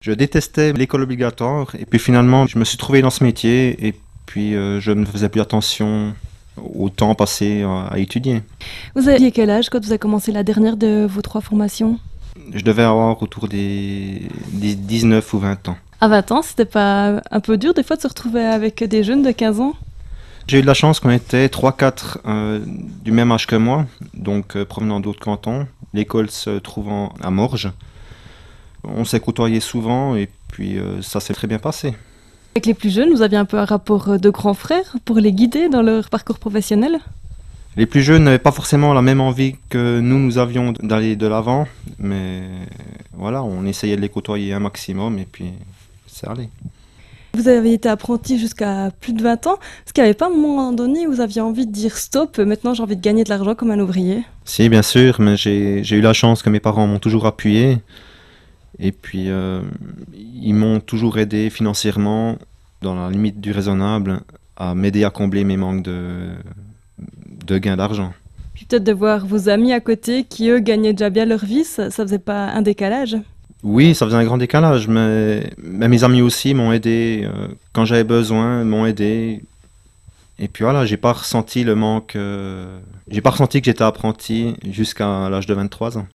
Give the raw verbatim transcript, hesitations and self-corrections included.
Je détestais l'école obligatoire et puis finalement je me suis trouvé dans ce métier et puis euh, je ne faisais plus attention au temps passé à, à étudier. Vous aviez quel âge quand vous avez commencé la dernière de vos trois formations? Je devais avoir autour des, des dix-neuf ou vingt ans. À vingt ans, c'était pas un peu dur des fois de se retrouver avec des jeunes de quinze ans? J'ai eu de la chance qu'on était trois quatre euh, du même âge que moi, donc euh, provenant d'autres cantons, l'école se trouvant à Morges. On s'est côtoyés souvent et puis euh, ça s'est très bien passé. Avec les plus jeunes, vous aviez un peu un rapport de grand frère pour les guider dans leur parcours professionnel? Les plus jeunes n'avaient pas forcément la même envie que nous, nous avions d'aller de l'avant, mais voilà, on essayait de les côtoyer un maximum et puis c'est allé. Vous avez été apprenti jusqu'à plus de vingt ans. Est-ce qu'il n'y avait pas un moment donné où vous aviez envie de dire stop, maintenant j'ai envie de gagner de l'argent comme un ouvrier? Si, bien sûr, mais j'ai j'ai eu la chance que mes parents m'ont toujours appuyé et puis euh, ils m'ont toujours aidé financièrement, dans la limite du raisonnable, à m'aider à combler mes manques de, de gains d'argent. Puis peut-être de voir vos amis à côté qui, eux, gagnaient déjà bien leur vie, ça, ça faisait pas un décalage? Oui, ça faisait un grand décalage, mais, mais mes amis aussi m'ont aidé euh, quand j'avais besoin, m'ont aidé. Et puis voilà, j'ai pas ressenti le manque, euh, j'ai pas ressenti que j'étais apprenti jusqu'à l'âge de vingt-trois ans.